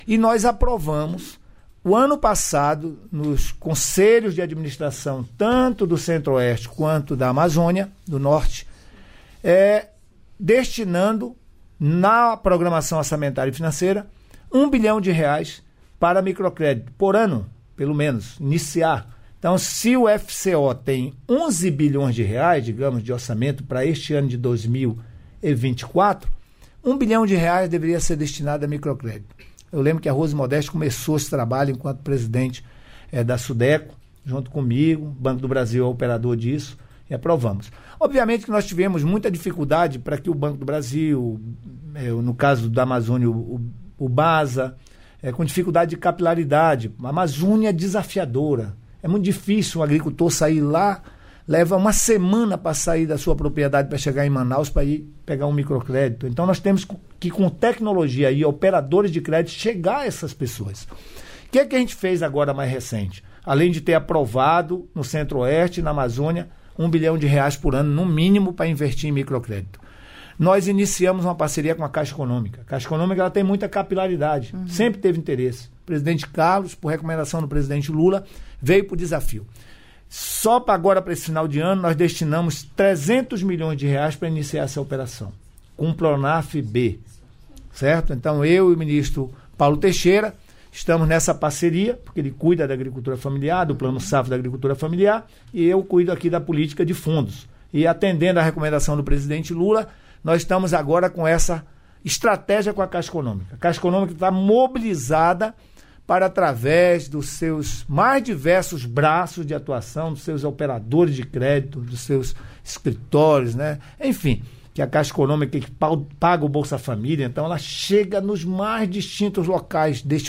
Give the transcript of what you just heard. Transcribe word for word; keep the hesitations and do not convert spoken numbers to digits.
E nós aprovamos, o ano passado, nos conselhos de administração, tanto do Centro-Oeste quanto da Amazônia, do Norte, é, destinando na programação orçamentária e financeira um bilhão de reais para microcrédito, por ano, pelo menos, iniciar. Então, se o F C O tem onze bilhões de reais, digamos, de orçamento para este ano de dois mil e vinte e quatro, um bilhão de reais deveria ser destinado a microcrédito. Eu lembro que a Rose Modeste começou esse trabalho enquanto presidente é, da Sudeco, junto comigo, o Banco do Brasil é o operador disso, e aprovamos. Obviamente que nós tivemos muita dificuldade para que o Banco do Brasil, é, no caso da Amazônia, o, o, o BASA, é, com dificuldade de capilaridade. A Amazônia é desafiadora. É muito difícil o agricultor sair lá, leva uma semana para sair da sua propriedade para chegar em Manaus para ir pegar um microcrédito. Então nós temos que, com tecnologia e operadores de crédito, chegar a essas pessoas. O que é que a gente fez agora mais recente? Além de ter aprovado no Centro-Oeste e na Amazônia um bilhão de reais por ano, no mínimo, para investir em microcrédito. Nós iniciamos uma parceria com a Caixa Econômica. A Caixa Econômica ela tem muita capilaridade, uhum. Sempre teve interesse. O presidente Carlos, por recomendação do presidente Lula, veio para o desafio. Só para agora, para esse final de ano, nós destinamos trezentos milhões de reais para iniciar essa operação, com o Pronaf B, certo? Então, eu e o ministro Paulo Teixeira estamos nessa parceria, porque ele cuida da agricultura familiar, do Plano Safra da agricultura familiar, e eu cuido aqui da política de fundos. E atendendo à recomendação do presidente Lula, nós estamos agora com essa estratégia com a Caixa Econômica. A Caixa Econômica está mobilizada para, através dos seus mais diversos braços de atuação, dos seus operadores de crédito, dos seus escritórios, né? Enfim, que a Caixa Econômica que paga o Bolsa Família, então ela chega nos mais distintos locais deste